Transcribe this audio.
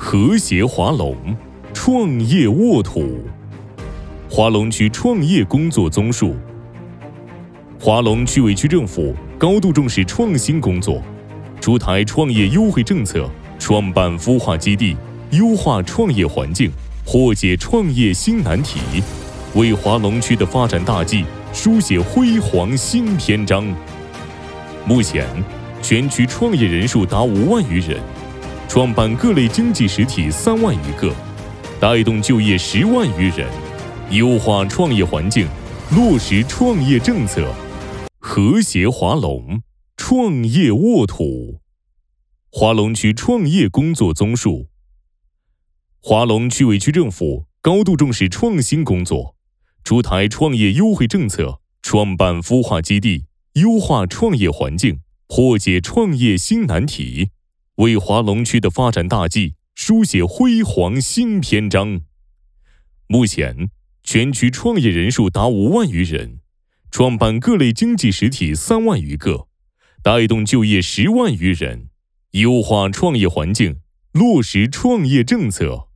和谐华龙，创业沃土。华龙区创业工作综述。华龙区委区政府高度重视创新工作，出台创业优惠政策，创办孵化基地，优化创业环境，破解创业新难题，为华龙区的发展大计书写辉煌新篇章。目前，全区创业人数达5万余人，创办各类经济实体3万余个，带动就业10万余人，优化创业环境，落实创业政策，和谐华龙，创业沃土。华龙区创业工作综述。华龙区委区政府高度重视创新工作，出台创业优惠政策，创办孵化基地，优化创业环境，破解创业新难题，为华龙区的发展大计书写辉煌新篇章。目前，全区创业人数达5万余人，创办各类经济实体3万余个，带动就业10万余人，优化创业环境，落实创业政策，